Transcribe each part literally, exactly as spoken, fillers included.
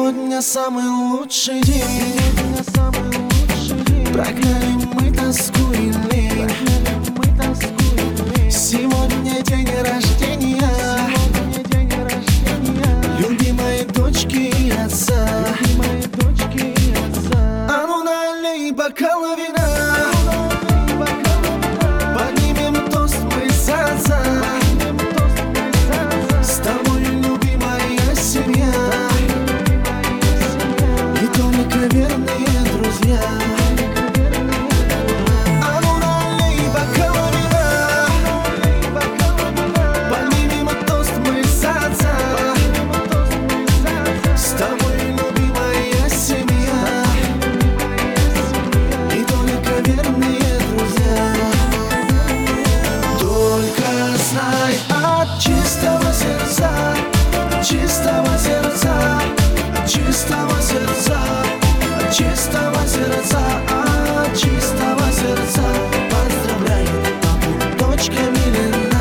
Сегодня самый лучший день. Прогнали мы тоску и лень. Сегодня день рождения любимой дочки и отца. А ну налей бокал вина, поднимем тост мы за отца. С тобой, любимая семья, и только верные друзья. А ну налей бокал вина, поднимем тост мы за отца. С тобой, любимая семья, и только верные друзья. Только знай, от чистого сердца, от чистого сердца, от чистого сердца, от чистого сердца, от чистого сердца поздравляет папу дочка Милена.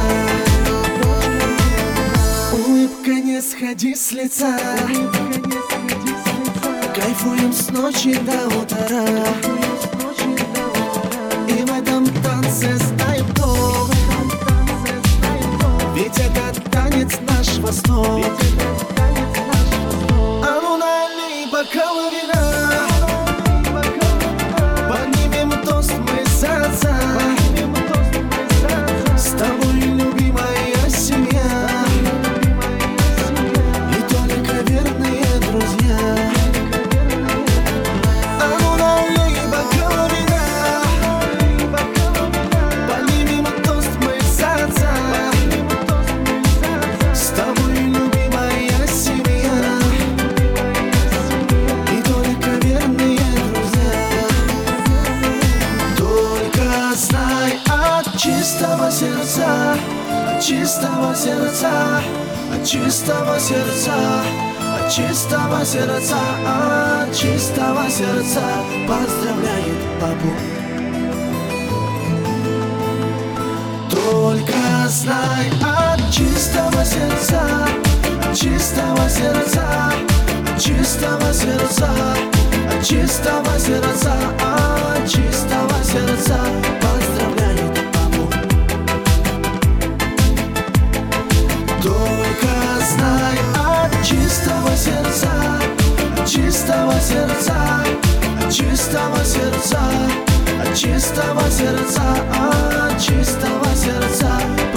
Улыбка не сходи с лица, кайфуем с ночи до утра. И в этом танце знаем кто, ведь это танец наш восток. А ну налей бокал вина, поднимем тост мы за отца. С тобой, любимая семья, и только верные друзья. А ну налей бокал вина, поднимем тост мы за отца. С тобой, любимая семья, и только верные друзья. Только знай, от чистого сердца, от чистого сердца, от чистого сердца, от чистого сердца, от чистого сердца поздравляет папу. Только знай, от чистого сердца, от чистого сердца, от чистого сердца, от чистого сердца, от чистого сердца поздравляет папу. Только знай, от чистого сердца, от чистого сердца, от чистого сердца, от чистого сердца, от чистого сердца